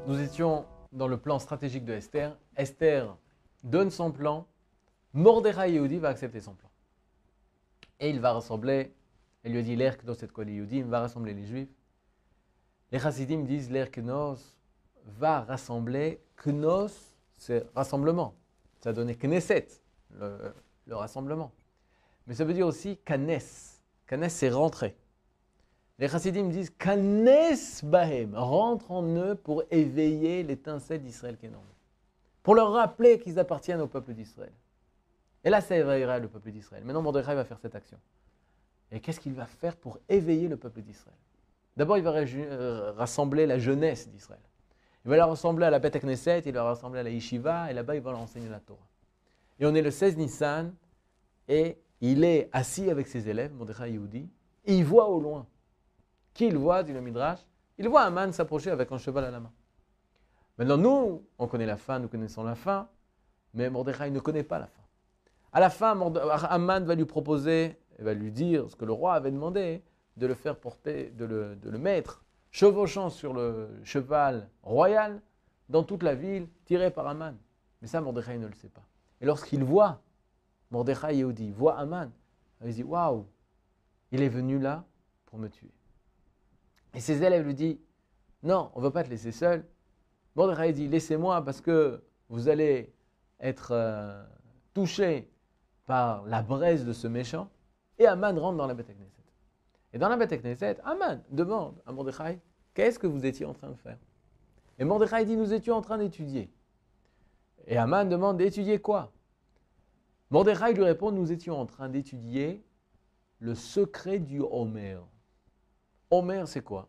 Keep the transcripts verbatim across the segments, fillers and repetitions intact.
Nous étions dans le plan stratégique de Esther. Esther donne son plan. Mordechai Yehudi va accepter son plan. Et il va rassembler, elle lui a dit l'air Knos et Kol Yehudi, il va rassembler les Juifs. Les Chassidim disent l'air Knos va rassembler. Knos, c'est rassemblement. Ça a donné Knesset, le, le rassemblement. Mais ça veut dire aussi Kanes. Kanes, c'est rentrer. Les Chassidim disent Kanes Bahem, rentre en eux pour éveiller l'étincelle d'Israël qui est en eux. Pour leur rappeler qu'ils appartiennent au peuple d'Israël. Et là, ça éveillera le peuple d'Israël. Maintenant, Mordechai va faire cette action. Et qu'est-ce qu'il va faire pour éveiller le peuple d'Israël? D'abord, il va euh, rassembler la jeunesse d'Israël. Il va la rassembler à la Beth Knesset, il va la rassembler à la Yeshiva, et là-bas, il va leur enseigner la Torah. Et on est le seize Nissan, et il est assis avec ses élèves, Mordechai Yehudi, et il voit au loin. Qui il voit, dit le Midrash? Il voit Aman s'approcher avec un cheval à la main. Maintenant, nous, on connaît la fin, nous connaissons la fin, mais Mordechai ne connaît pas la fin. À la fin, Aman va lui proposer, et va lui dire ce que le roi avait demandé, de le faire porter, de le, de le mettre chevauchant sur le cheval royal dans toute la ville, tiré par Aman. Mais ça, Mordechai ne le sait pas. Et lorsqu'il voit, Mordechai Yehudi voit Aman, il dit, waouh, il est venu là pour me tuer. Et ses élèves lui disent, non, on ne va pas te laisser seul. Mordechai dit, laissez-moi parce que vous allez être euh, touché par la braise de ce méchant. Et Aman rentre dans la Beth Knesset. Et dans la Beth Knesset, Aman demande à Mordechai, qu'est-ce que vous étiez en train de faire? Et Mordechai dit, nous étions en train d'étudier. Et Aman demande, d'étudier quoi? Mordechai lui répond, nous étions en train d'étudier le secret du Homer. Homer, c'est quoi?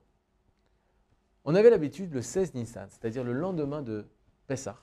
On avait l'habitude, le seize Nissan, c'est-à-dire le lendemain de Pessah,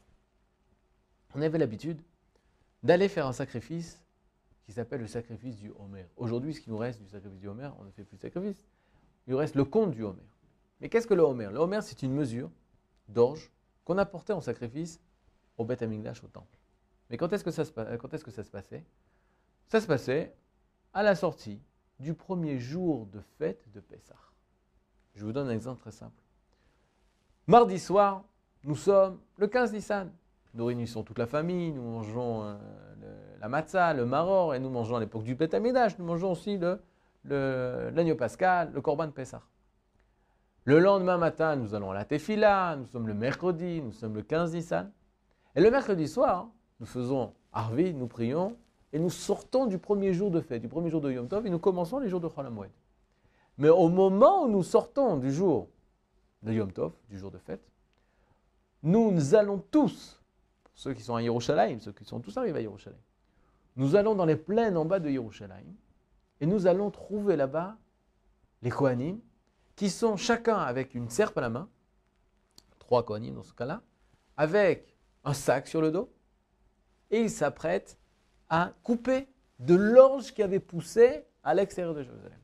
on avait l'habitude d'aller faire un sacrifice qui s'appelle le sacrifice du Homer. Aujourd'hui, ce qui nous reste du sacrifice du Homer, on ne fait plus de sacrifice. Il nous reste le compte du Homer. Mais qu'est-ce que le Homer? Le Homer, c'est une mesure d'orge qu'on apportait en sacrifice au Beth Amikdash, au temple. Mais quand est-ce que ça se, quand est-ce que ça se passait? Ça se passait à la sortie du premier jour de fête de Pessah. Je vous donne un exemple très simple. Mardi soir, nous sommes le quinze Nissan. Nous réunissons toute la famille, nous mangeons euh, le, la matzah, le maror, et nous mangeons à l'époque du Beth Amikdash, nous mangeons aussi le, le, l'agneau pascal, le korban Pessah. Le lendemain matin, nous allons à la tefila, nous sommes le mercredi, nous sommes le quinze Nissan. Et le mercredi soir, nous faisons Arvid, nous prions, et nous sortons du premier jour de fête, du premier jour de Yom Tov, et nous commençons les jours de Chol HaMoed. Mais au moment où nous sortons du jour de Yom Tov, du jour de fête, nous, nous allons tous, ceux qui sont à Yerushalayim, ceux qui sont tous arrivés à Yerushalayim, nous allons dans les plaines en bas de Yerushalayim, et nous allons trouver là-bas les Kohanim, qui sont chacun avec une serpe à la main, trois Kohanim dans ce cas-là, avec un sac sur le dos, et ils s'apprêtent à couper de l'orge qui avait poussé à l'extérieur de Jérusalem.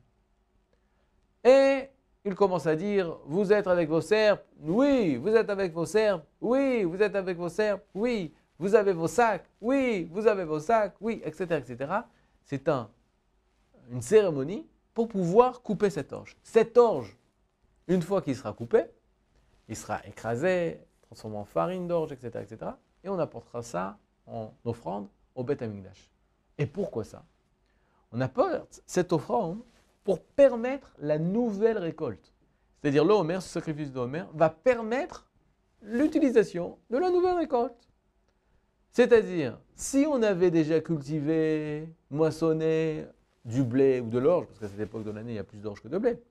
Et il commence à dire, vous êtes avec vos serpes? Oui. Vous êtes avec vos serpes? Oui. Vous êtes avec vos serpes? Oui. Vous avez vos sacs? Oui. Vous avez vos sacs? Oui, et cetera, et cetera. C'est un, une cérémonie pour pouvoir couper cette orge. Cette orge, une fois qu'il sera coupé, il sera écrasé, transformé en farine d'orge, et cetera, et cetera. Et on apportera ça en offrande au Beth Amikdash. Et pourquoi ça? On apporte cette offrande pour permettre la nouvelle récolte. C'est-à-dire le Homer, ce sacrifice de Homer, va permettre l'utilisation de la nouvelle récolte. C'est-à-dire, si on avait déjà cultivé, moissonné du blé ou de l'orge, parce qu'à cette époque de l'année, il y a plus d'orge que de blé,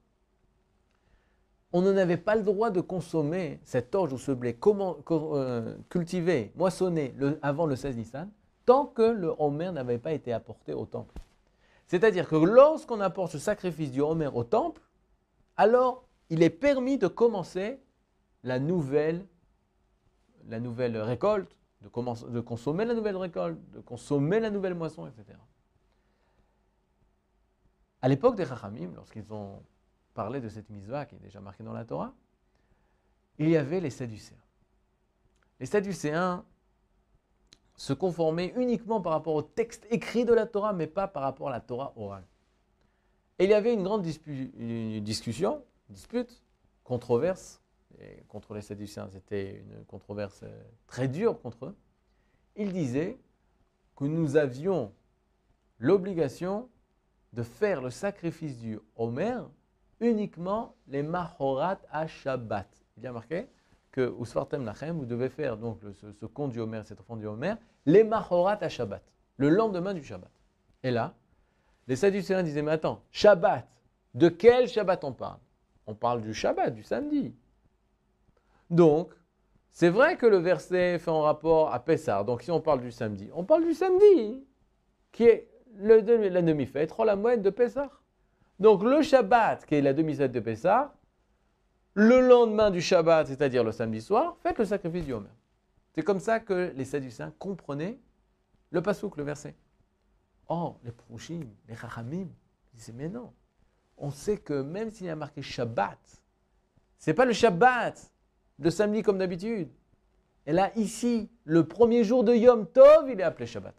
on n'avait pas le droit de consommer cette orge ou ce blé comment, euh, cultivé, moissonné le, avant le seize Nissan, tant que le Homer n'avait pas été apporté au temple. C'est-à-dire que lorsqu'on apporte ce sacrifice du Homer au temple, alors il est permis de commencer la nouvelle, la nouvelle récolte, de, commencer, de consommer la nouvelle récolte, de consommer la nouvelle moisson, et cetera. À l'époque des Chachamim, lorsqu'ils ont parlé de cette mitzvah qui est déjà marquée dans la Torah, il y avait les Sadducéens. Les Sadducéens se conformer uniquement par rapport au texte écrit de la Torah, mais pas par rapport à la Torah orale. Et il y avait une grande dispu- une discussion, dispute, controverse, et contre les Sadducéens, c'était une controverse très dure contre eux, ils disaient que nous avions l'obligation de faire le sacrifice du Homer uniquement les Mahorat à Shabbat. Il y a marqué que Usfartem Lachem, vous devez faire donc le, ce, ce conte du Homer, cet enfant du Homer, les Mahorat à Shabbat, le lendemain du Shabbat. Et là, les Sadducéens disaient, mais attends, Shabbat, de quel Shabbat on parle? On parle du Shabbat, du samedi. Donc, c'est vrai que le verset fait en rapport à Pessah. Donc, si on parle du samedi, on parle du samedi, qui est le, la demi-fête, la moelle de Pessah. Donc, le Shabbat, qui est la demi-fête de Pessah, le lendemain du Shabbat, c'est-à-dire le samedi soir, faites le sacrifice du Homer. C'est comme ça que les Sadducéens comprenaient le pasouk, le verset. Oh, les Prouchim, les Chachamim, ils disaient, mais non. On sait que même s'il y a marqué Shabbat, ce n'est pas le Shabbat de samedi comme d'habitude. Et là, ici, le premier jour de Yom Tov, il est appelé Shabbat.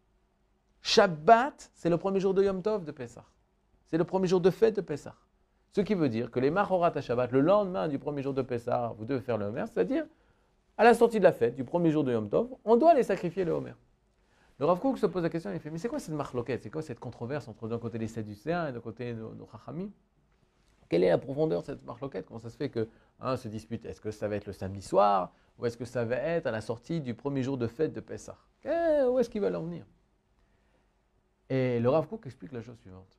Shabbat, c'est le premier jour de Yom Tov de Pessah. C'est le premier jour de fête de Pessah. Ce qui veut dire que les Mahorat à Shabbat, le lendemain du premier jour de Pessah, vous devez faire le Homer, c'est-à-dire à la sortie de la fête, du premier jour de Yom Tov, on doit les sacrifier le Homer. Le Rav Kook se pose la question, il fait, mais c'est quoi cette marloquette? C'est quoi cette controverse entre d'un côté les Sadducéens et d'un côté nos, nos Chachamim? Quelle est la profondeur de cette marloquette? Comment ça se fait que hein, se dispute? Est-ce que ça va être le samedi soir ou est-ce que ça va être à la sortie du premier jour de fête de Pessah? Eh, où est-ce qu'ils veulent en venir? Et le Rav Kook explique la chose suivante.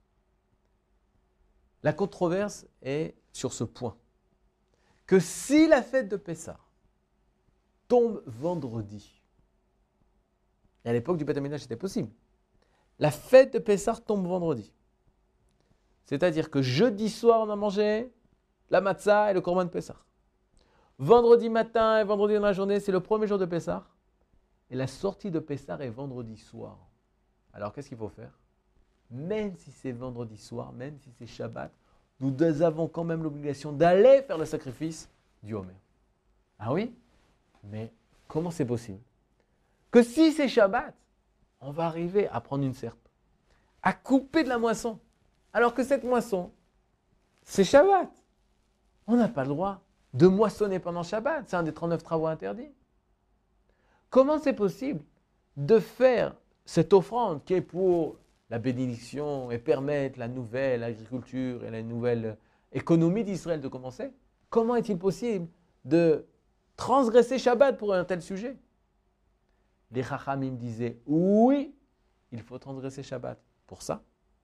La controverse est sur ce point, que si la fête de Pessah tombe vendredi, et à l'époque du Beth Amikdash c'était possible, la fête de Pessah tombe vendredi. C'est-à-dire que jeudi soir on a mangé la matzah et le korban de Pessah. Vendredi matin et vendredi dans la journée, c'est le premier jour de Pessah. Et la sortie de Pessah est vendredi soir. Alors qu'est-ce qu'il faut faire? Même si c'est vendredi soir, même si c'est Shabbat, nous avons quand même l'obligation d'aller faire le sacrifice du Homer. Ah oui? Mais comment c'est possible? Que si c'est Shabbat, on va arriver à prendre une serpe, à couper de la moisson, alors que cette moisson, c'est Shabbat. On n'a pas le droit de moissonner pendant Shabbat, c'est un des trente-neuf travaux interdits. Comment c'est possible de faire cette offrande qui est pour la bénédiction et permettre la nouvelle agriculture et la nouvelle économie d'Israël de commencer? Comment est-il possible de transgresser Shabbat pour un tel sujet? Les Chachamim disaient oui, il faut transgresser Shabbat pour ça.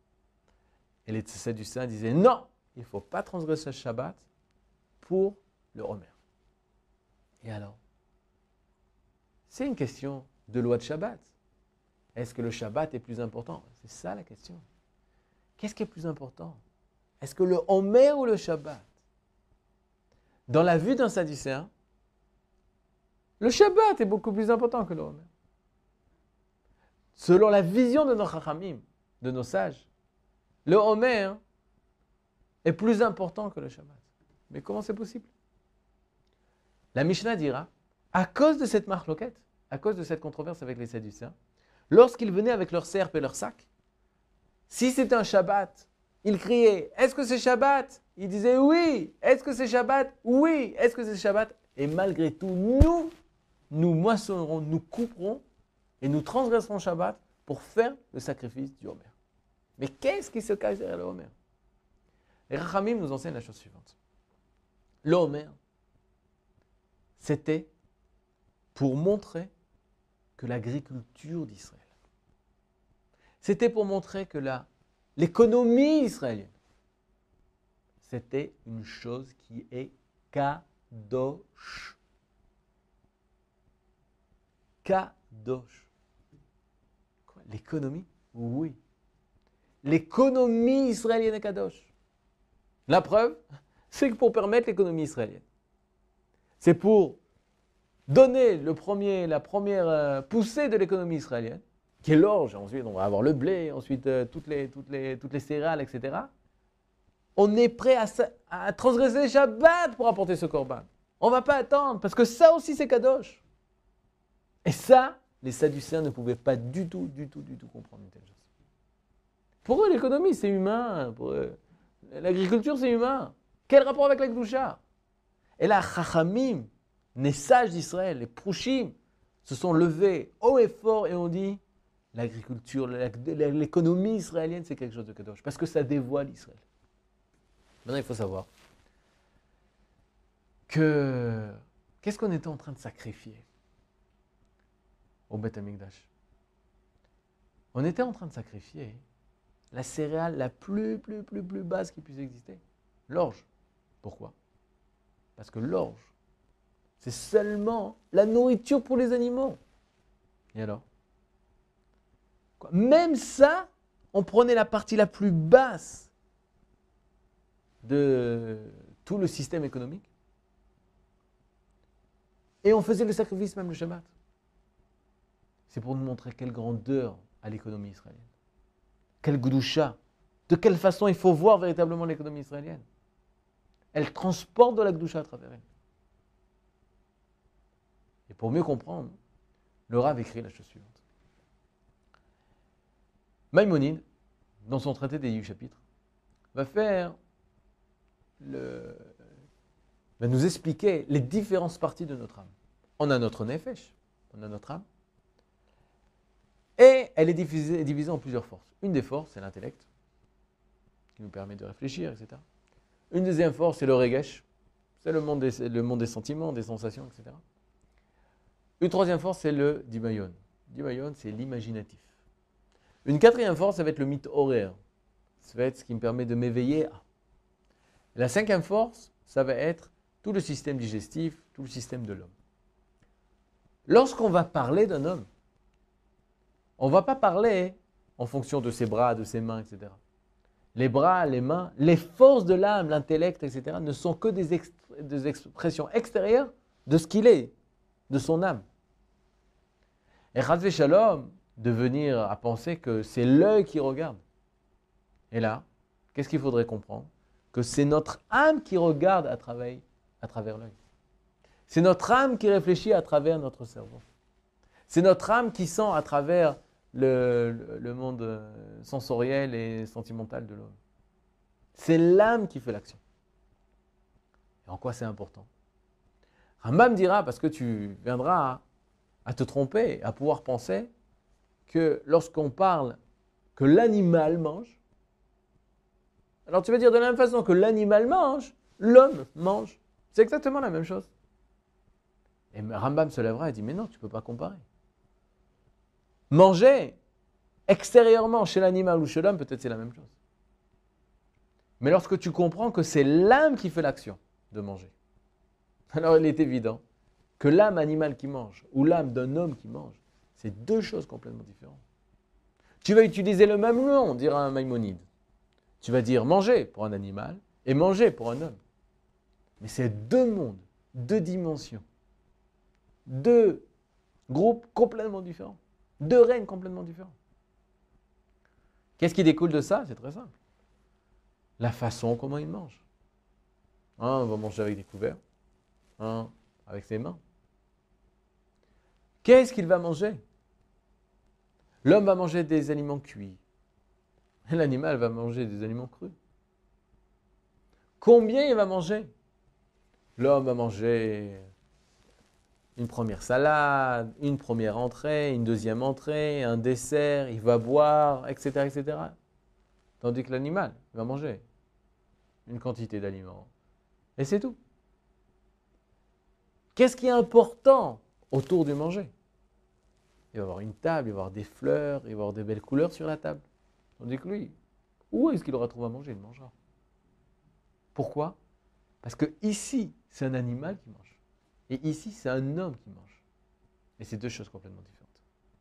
Et les Sadducéens disaient non, il ne faut pas transgresser Shabbat pour le Homer. Et alors, c'est une question de loi de Shabbat. Est-ce que le Shabbat est plus important? C'est ça la question. Qu'est-ce qui est plus important? Est-ce que le Homer ou le Shabbat? Dans la vue d'un Sadducéen, le Shabbat est beaucoup plus important que le Homer. Selon la vision de nos Chachamim, de nos sages, le Homer est plus important que le Shabbat. Mais comment c'est possible? La Mishnah dira, à cause de cette marloquette, à cause de cette controverse avec les Sadducéens, lorsqu'ils venaient avec leur serpe et leur sac, si c'était un Shabbat, ils criaient « Est-ce que c'est Shabbat ?» Ils disaient « Oui !»« Est-ce que c'est Shabbat ?»« Oui !»« Est-ce que c'est Shabbat ?» Et malgré tout, nous, nous moissonnerons, nous couperons et nous transgresserons Shabbat pour faire le sacrifice du Homer. Mais qu'est-ce qui se cache derrière le Homer? Les Rachamim nous enseignent la chose suivante. Le Homer, c'était pour montrer que l'agriculture d'Israël, c'était pour montrer que la, l'économie israélienne, c'était une chose qui est kadosh. Kadosh. Quoi? L'économie? Oui. L'économie israélienne est kadosh. La preuve, c'est que pour permettre l'économie israélienne, c'est pour donner le premier, la première euh, poussée de l'économie israélienne, qui est l'orge, ensuite on va avoir le blé, ensuite euh, toutes, les, toutes, les, toutes les céréales, et cetera. On est prêt à, à transgresser Shabbat pour apporter ce korban. On ne va pas attendre, parce que ça aussi c'est kadosh. Et ça, les Sadducéens ne pouvaient pas du tout, du tout, du tout comprendre une telle chose. Pour eux, l'économie c'est humain, pour eux, l'agriculture c'est humain. Quel rapport avec la Kedusha? Et là, Chachamim, les sages d'Israël, les Prouchim, se sont levés haut et fort et ont dit l'agriculture, l'économie israélienne, c'est quelque chose de kadosh, parce que ça dévoile Israël. Maintenant, il faut savoir que qu'est-ce qu'on était en train de sacrifier au Beth Amikdash? On était en train de sacrifier la céréale la plus, plus, plus, plus basse qui puisse exister, l'orge. Pourquoi? Parce que l'orge, c'est seulement la nourriture pour les animaux. Et alors? Quoi? Même ça, on prenait la partie la plus basse de tout le système économique et on faisait le sacrifice même le Shabbat. C'est pour nous montrer quelle grandeur à l'économie israélienne. Quelle gdoucha. De quelle façon il faut voir véritablement l'économie israélienne. Elle transporte de la gdoucha à travers elle. Et pour mieux comprendre, le Rav écrit la chose suivante. Maïmonide, dans son traité des huit chapitres, va faire le, va nous expliquer les différentes parties de notre âme. On a notre nefesh, on a notre âme, et elle est divisée, divisée en plusieurs forces. Une des forces, c'est l'intellect, qui nous permet de réfléchir, et cetera. Une deuxième force, c'est le regesh, c'est le monde des, le monde des sentiments, des sensations, et cetera. Une troisième force, c'est le dimayon. Dimayon, c'est l'imaginatif. Une quatrième force, ça va être le mythe horaire. Ça va être ce qui me permet de m'éveiller à. La cinquième force, ça va être tout le système digestif, tout le système de l'homme. Lorsqu'on va parler d'un homme, on ne va pas parler en fonction de ses bras, de ses mains, et cetera. Les bras, les mains, les forces de l'âme, l'intellect, et cetera ne sont que des, ext- des expressions extérieures de ce qu'il est, de son âme. Et Chas v'Shalom, de venir à penser que c'est l'œil qui regarde. Et là, qu'est-ce qu'il faudrait comprendre? Que c'est notre âme qui regarde à travers, à travers l'œil. C'est notre âme qui réfléchit à travers notre cerveau. C'est notre âme qui sent à travers le, le, le monde sensoriel et sentimental de l'homme. C'est l'âme qui fait l'action. Et en quoi c'est important? Rambam dira, parce que tu viendras à, à te tromper, à pouvoir penser que lorsqu'on parle que l'animal mange, alors tu vas dire de la même façon que l'animal mange, l'homme mange. C'est exactement la même chose. Et Rambam se lèvera et dit, mais non, tu ne peux pas comparer. Manger, extérieurement, chez l'animal ou chez l'homme, peut-être c'est la même chose. Mais lorsque tu comprends que c'est l'âme qui fait l'action de manger, alors il est évident que l'âme animale qui mange ou l'âme d'un homme qui mange, c'est deux choses complètement différentes. Tu vas utiliser le même nom, dira un Maïmonide. Tu vas dire manger pour un animal et manger pour un homme. Mais c'est deux mondes, deux dimensions, deux groupes complètement différents, deux règnes complètement différents. Qu'est-ce qui découle de ça? C'est très simple. La façon comment il mange. Un va manger avec des couverts, un avec ses mains. Qu'est-ce qu'il va manger? L'homme va manger des aliments cuits. Et l'animal va manger des aliments crus. Combien il va manger? L'homme va manger une première salade, une première entrée, une deuxième entrée, un dessert, il va boire, et cetera, et cetera. Tandis que l'animal va manger une quantité d'aliments. Et c'est tout. Qu'est-ce qui est important autour du manger? Il va y avoir une table, il va y avoir des fleurs, il va y avoir des belles couleurs sur la table. Tandis que lui, où est-ce qu'il aura trouvé à manger? Il mangera. Pourquoi? Parce que ici, c'est un animal qui mange. Et ici, c'est un homme qui mange. Et c'est deux choses complètement différentes.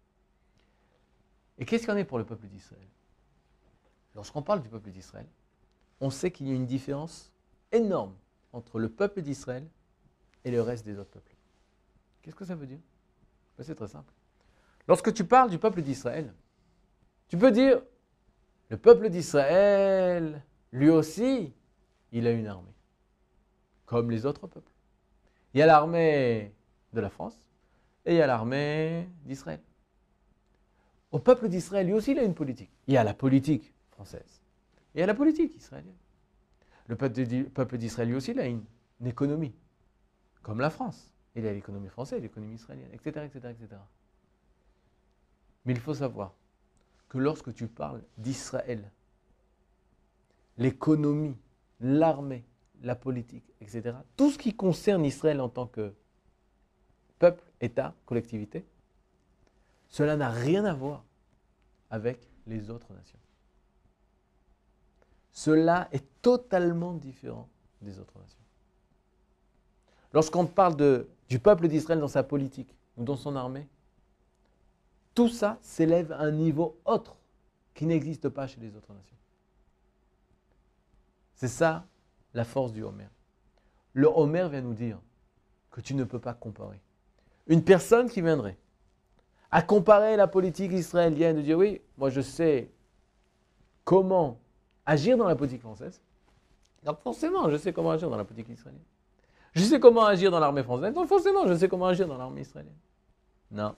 Et qu'est-ce qu'il y en est pour le peuple d'Israël? Lorsqu'on parle du peuple d'Israël, on sait qu'il y a une différence énorme entre le peuple d'Israël et le reste des autres peuples. Qu'est-ce que ça veut dire? Ben, c'est très simple. Lorsque tu parles du peuple d'Israël, tu peux dire, le peuple d'Israël, lui aussi, il a une armée, comme les autres peuples. Il y a l'armée de la France et il y a l'armée d'Israël. Au peuple d'Israël, lui aussi, il a une politique. Il y a la politique française et il y a la politique israélienne. Le peuple d'Israël, lui aussi, il a une, une économie. comme la France. Il y a l'économie française, l'économie israélienne, et cetera, et cetera, et cetera. Mais il faut savoir que lorsque tu parles d'Israël, l'économie, l'armée, la politique, et cetera, tout ce qui concerne Israël en tant que peuple, État, collectivité, cela n'a rien à voir avec les autres nations. Cela est totalement différent des autres nations. Lorsqu'on parle de, du peuple d'Israël dans sa politique ou dans son armée, tout ça s'élève à un niveau autre qui n'existe pas chez les autres nations. C'est ça la force du Homer. Le Homer vient nous dire que tu ne peux pas comparer. Une personne qui viendrait à comparer la politique israélienne, de dire oui, moi je sais comment agir dans la politique française, donc forcément je sais comment agir dans la politique israélienne. Je sais comment agir dans l'armée française, donc forcément je sais comment agir dans l'armée israélienne. Non.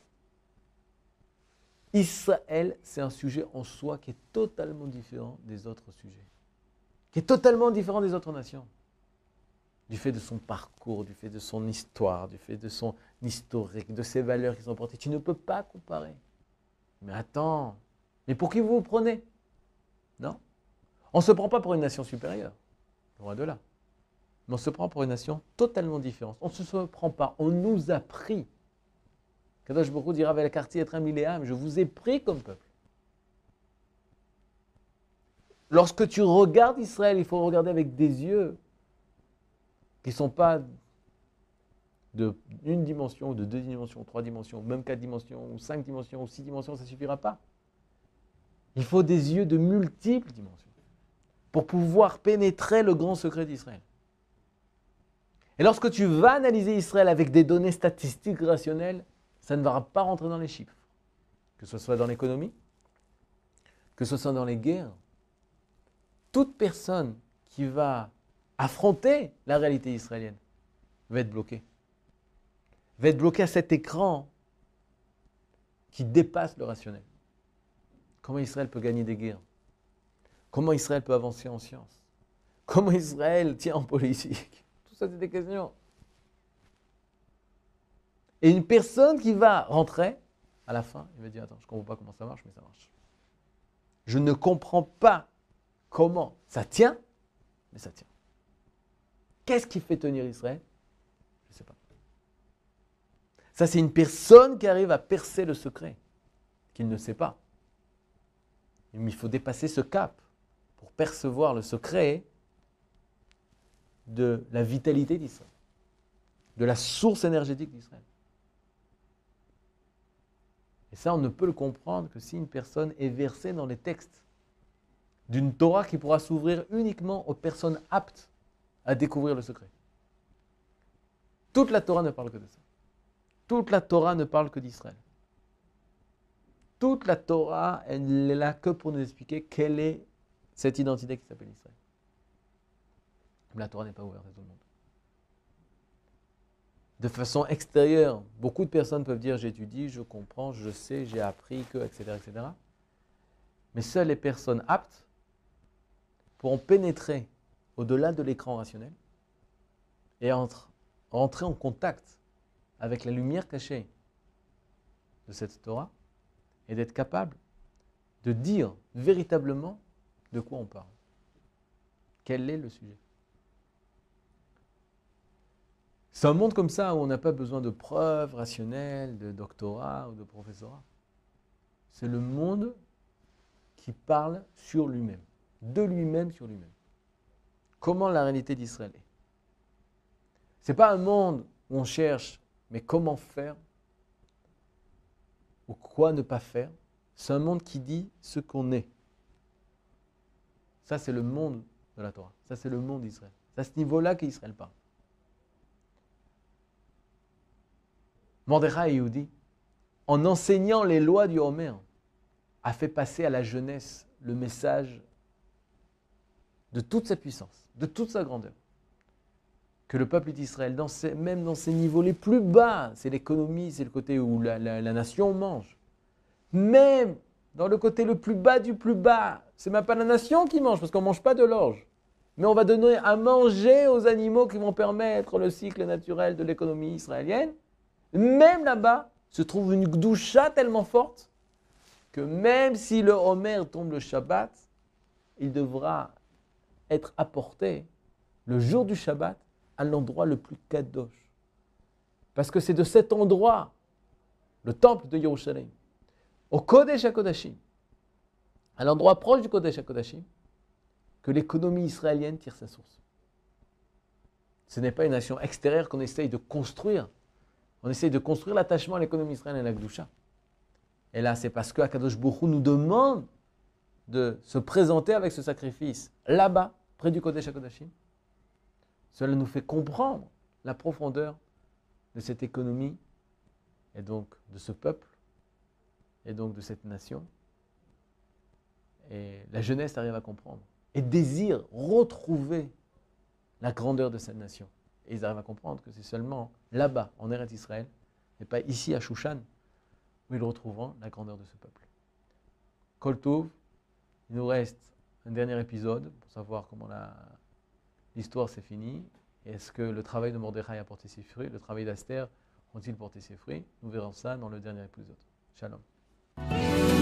Israël, c'est un sujet en soi qui est totalement différent des autres sujets, qui est totalement différent des autres nations, du fait de son parcours, du fait de son histoire, du fait de son historique, de ses valeurs qui sont portées. Tu ne peux pas comparer. Mais attends, mais pour qui vous vous prenez? Non. On ne se prend pas pour une nation supérieure, loin de là. Mais on se prend pour une nation totalement différente. On ne se prend pas, on nous a pris. Kadosh Baruch Hu dira avec la quartier être un milléam, je vous ai pris comme peuple. Lorsque tu regardes Israël, il faut regarder avec des yeux qui ne sont pas de une dimension, ou de deux dimensions, ou trois dimensions, ou même quatre dimensions, ou cinq dimensions, ou six dimensions, ça ne suffira pas. Il faut des yeux de multiples dimensions pour pouvoir pénétrer le grand secret d'Israël. Et lorsque tu vas analyser Israël avec des données statistiques rationnelles, ça ne va pas rentrer dans les chiffres. Que ce soit dans l'économie, que ce soit dans les guerres. Toute personne qui va affronter la réalité israélienne va être bloquée. Va être bloquée à cet écran qui dépasse le rationnel. Comment Israël peut gagner des guerres? Comment Israël peut avancer en sciences? Comment Israël tient en politique? Tout ça, c'est des questions. Et une personne qui va rentrer, à la fin, il va dire, attends, je ne comprends pas comment ça marche, mais ça marche. Je ne comprends pas comment ça tient, mais ça tient. Qu'est-ce qui fait tenir Israël? Je ne sais pas. Ça, c'est une personne qui arrive à percer le secret, qu'il ne sait pas. Mais il faut dépasser ce cap pour percevoir le secret de la vitalité d'Israël, de la source énergétique d'Israël. Et ça, on ne peut le comprendre que si une personne est versée dans les textes d'une Torah qui pourra s'ouvrir uniquement aux personnes aptes à découvrir le secret. Toute la Torah ne parle que de ça. Toute la Torah ne parle que d'Israël. Toute la Torah, elle n'est là que pour nous expliquer quelle est cette identité qui s'appelle Israël. La Torah n'est pas ouverte à tout le monde. De façon extérieure, beaucoup de personnes peuvent dire j'étudie, je comprends, je sais, j'ai appris que, et cetera, et cetera. Mais seules les personnes aptes pourront pénétrer au-delà de l'écran rationnel et entre, entrer en contact avec la lumière cachée de cette Torah et d'être capable de dire véritablement de quoi on parle. Quel est le sujet? C'est un monde comme ça où on n'a pas besoin de preuves rationnelles, de doctorat ou de professorat. C'est le monde qui parle sur lui-même, de lui-même sur lui-même. Comment la réalité d'Israël est. Ce n'est pas un monde où on cherche, mais comment faire ou quoi ne pas faire. C'est un monde qui dit ce qu'on est. Ça, c'est le monde de la Torah. Ça, c'est le monde d'Israël. C'est à ce niveau-là qu'Israël parle. Mordechai Yehudi, en enseignant les lois du Homer, a fait passer à la jeunesse le message de toute sa puissance, de toute sa grandeur. Que le peuple d'Israël, dans ses, même dans ses niveaux les plus bas, c'est l'économie, c'est le côté où la, la, la nation mange. Même dans le côté le plus bas du plus bas, c'est même pas la nation qui mange, parce qu'on ne mange pas de l'orge. mais on va donner à manger aux animaux qui vont permettre le cycle naturel de l'économie israélienne. Même là-bas se trouve une gdoucha tellement forte que même si le Homer tombe le Shabbat, il devra être apporté le jour du Shabbat à l'endroit le plus kadosh. Parce que c'est de cet endroit, le temple de Yerushalayim, au Kodesh HaKodashim, à l'endroit proche du Kodesh HaKodashim, que l'économie israélienne tire sa source. Ce n'est pas une nation extérieure qu'on essaye de construire. On essaye de construire l'attachement à l'économie israélienne et à la Gdoucha. Et là, c'est parce que Akadosh Baruch Hu nous demande de se présenter avec ce sacrifice là-bas, près du Kodesh HaKodashim. Cela nous fait comprendre la profondeur de cette économie et donc de ce peuple et donc de cette nation. Et la jeunesse arrive à comprendre et désire retrouver la grandeur de cette nation. Et ils arrivent à comprendre que c'est seulement là-bas, en Eretz Israël, et pas ici à Shushan, où ils retrouveront la grandeur de ce peuple. Kol Tov, il nous reste un dernier épisode pour savoir comment la, l'histoire s'est finie. Est-ce que le travail de Mordechai a porté ses fruits? Le travail d'Esther ont-ils porté ses fruits? Nous verrons ça dans le dernier épisode. Shalom.